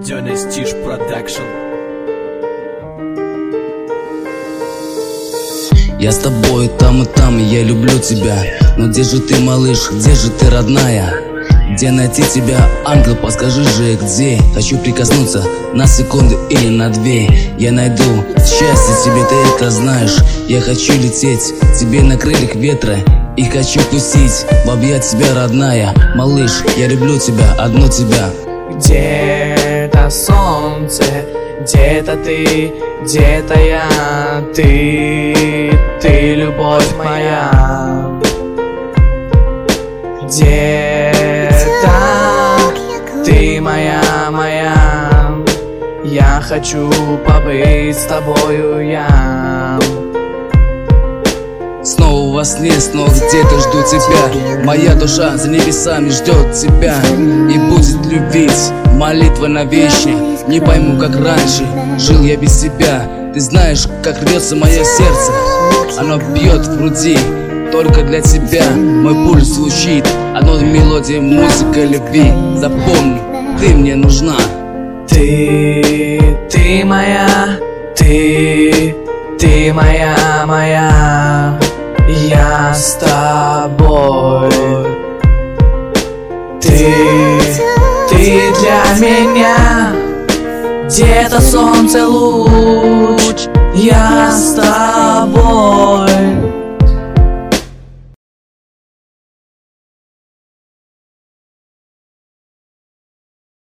Dynasty Production. Я с тобой там и там, и я люблю тебя. Но где же ты, малыш, где же ты, родная? Где найти тебя, ангел, подскажи же, где? Хочу прикоснуться на секунду или на две. Я найду счастье тебе, ты это знаешь. Я хочу лететь тебе на крыльях ветра и хочу пустить в объять тебя, родная. Малыш, я люблю тебя, одну тебя. Где-то солнце, где-то ты, где-то я. Ты любовь моя. Где-то ты моя. Я хочу побыть с тобою я. Снова во сне, снова где-то жду тебя. Моя душа за небесами ждет тебя и будет любить. Молитва на вечне. Не пойму, как раньше жил я без тебя. Ты знаешь, как рвется мое сердце. Оно бьет в груди только для тебя. Мой пульс звучит одной мелодия, музыка любви. Запомни, ты мне нужна. Ты моя, ты моя. Я с тобой. Ты для меня. Где-то солнце луч. Я с тобой.